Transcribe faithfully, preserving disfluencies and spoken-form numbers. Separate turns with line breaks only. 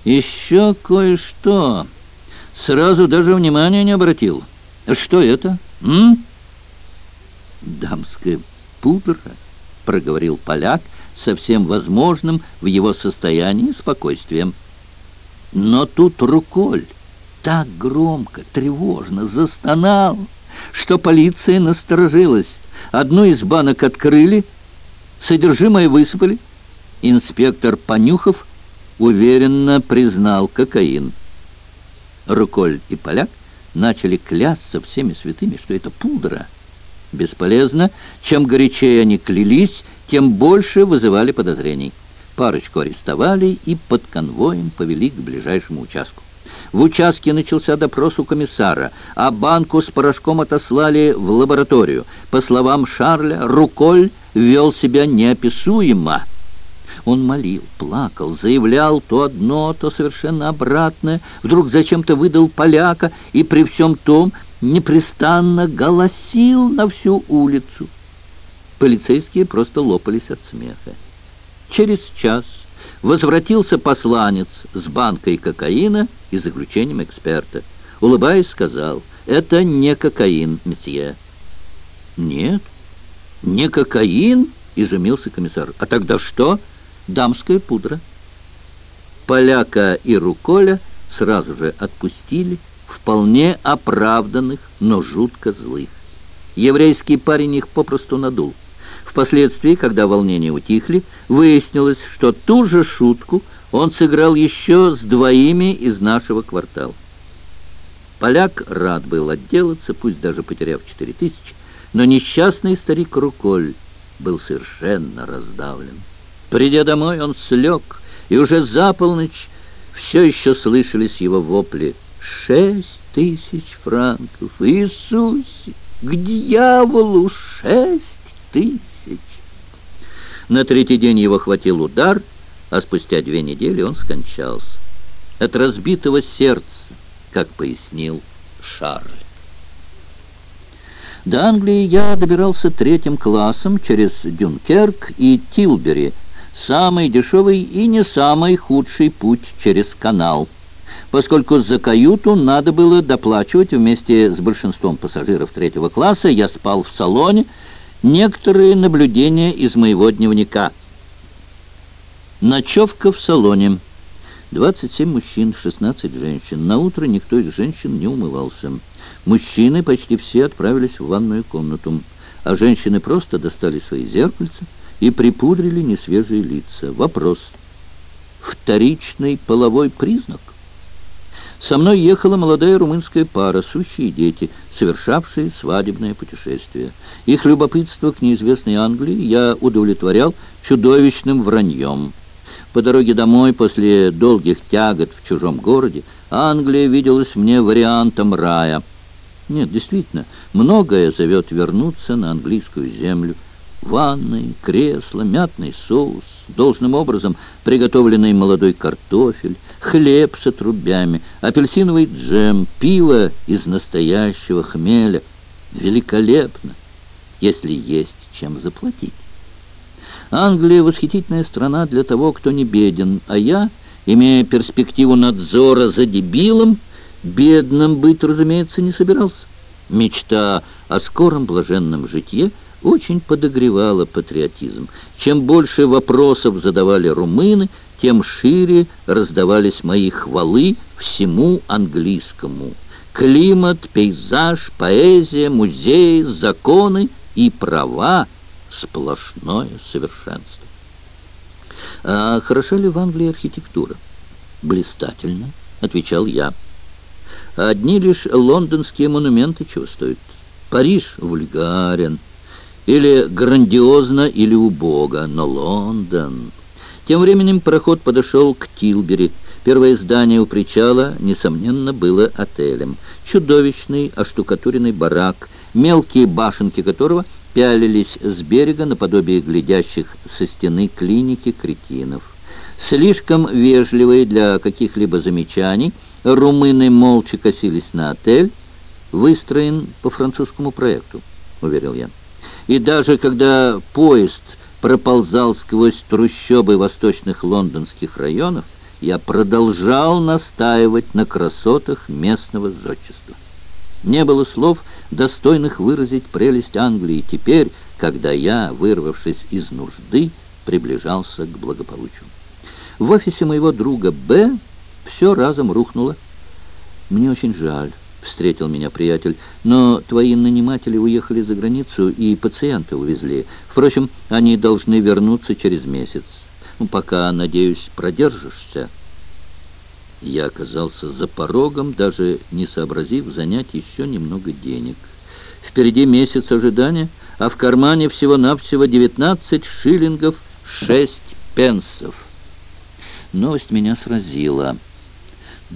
Еще кое-что. Сразу даже внимания не обратил. Что это? М? Дамская пудра, проговорил поляк со всем возможным в его состоянии спокойствием. Но тут Руколь так громко, тревожно застонал, что полиция насторожилась. Одну из банок открыли, содержимое высыпали. Инспектор, понюхав, уверенно признал кокаин. Руколь и поляк начали клясться всеми святыми, что это пудра. Бесполезно. Чем горячее они клялись, тем больше вызывали подозрений. Парочку арестовали и под конвоем повели к ближайшему участку. В участке начался допрос у комиссара, а банку с порошком отослали в лабораторию. По словам Шарля, Руколь вел себя неописуемо. Он молил, плакал, заявлял то одно, то совершенно обратное. Вдруг зачем-то выдал поляка и при всем том непрестанно голосил на всю улицу. Полицейские просто лопались от смеха. Через час возвратился посланец с банкой кокаина и заключением эксперта. Улыбаясь, сказал: «Это не кокаин, месье». «Нет, не кокаин?» — изумился комиссар. «А тогда что?» «Дамская пудра». Поляка и Руколя сразу же отпустили, вполне оправданных, но жутко злых. Еврейский парень их попросту надул. Впоследствии, когда волнения утихли, выяснилось, что ту же шутку он сыграл еще с двоими из нашего квартала. Поляк рад был отделаться, пусть даже потеряв четыре тысячи, но несчастный старик Руколь был совершенно раздавлен. Придя домой, он слег, и уже за полночь все еще слышались его вопли: «Шесть тысяч франков! Иисусе! К дьяволу шесть тысяч!» На третий день его хватил удар, а спустя две недели он скончался. От разбитого сердца, как пояснил Шарль. До Англии я добирался третьим классом через Дюнкерк и Тилбери, самый дешевый и не самый худший путь через канал, поскольку за каюту надо было доплачивать вместе с большинством пассажиров третьего класса. Я спал в салоне. Некоторые наблюдения из моего дневника. Ночевка в салоне. двадцать семь мужчин, шестнадцать женщин. На утро никто из женщин не умывался. Мужчины почти все отправились в ванную комнату, а женщины просто достали свои зеркальца и припудрили несвежие лица. Вопрос: вторичный половой признак? Со мной ехала молодая румынская пара, сущие дети, совершавшие свадебное путешествие. Их любопытство к неизвестной Англии я удовлетворял чудовищным враньем. По дороге домой, после долгих тягот в чужом городе, Англия виделась мне вариантом рая. Нет, действительно, многое зовет вернуться на английскую землю. Ванны, кресла, мятный соус, должным образом приготовленный молодой картофель, хлеб с отрубями, апельсиновый джем, пиво из настоящего хмеля. Великолепно, если есть чем заплатить. Англия — восхитительная страна для того, кто не беден, а я, имея перспективу надзора за дебилом, бедным быть, разумеется, не собирался. Мечта о скором блаженном житье очень подогревала патриотизм. Чем больше вопросов задавали румыны, тем шире раздавались мои хвалы всему английскому. Климат, пейзаж, поэзия, музеи, законы и права — сплошное совершенство. «А хороша ли в Англии архитектура?» «Блистательно», — отвечал я. «Одни лишь лондонские монументы чего стоят? Париж вульгарен, или грандиозно, или убого, но Лондон...» Тем временем пароход подошел к Тилбери. Первое здание у причала, несомненно, было отелем. Чудовищный оштукатуренный барак, мелкие башенки которого пялились с берега наподобие глядящих со стены клиники кретинов. Слишком вежливые для каких-либо замечаний, румыны молча косились на отель. «Выстроен по французскому проекту», — уверил я. И даже когда поезд проползал сквозь трущобы восточных лондонских районов, я продолжал настаивать на красотах местного зодчества. Не было слов, достойных выразить прелесть Англии теперь, когда я, вырвавшись из нужды, приближался к благополучию. В офисе моего друга Б все разом рухнуло. «Мне очень жаль», — встретил меня приятель, «но твои наниматели уехали за границу и пациента увезли. Впрочем, они должны вернуться через месяц. Ну, пока, надеюсь, продержишься». Я оказался за порогом, даже не сообразив занять еще немного денег. Впереди месяц ожидания, а в кармане всего-навсего девятнадцать шиллингов шесть пенсов. Новость меня сразила.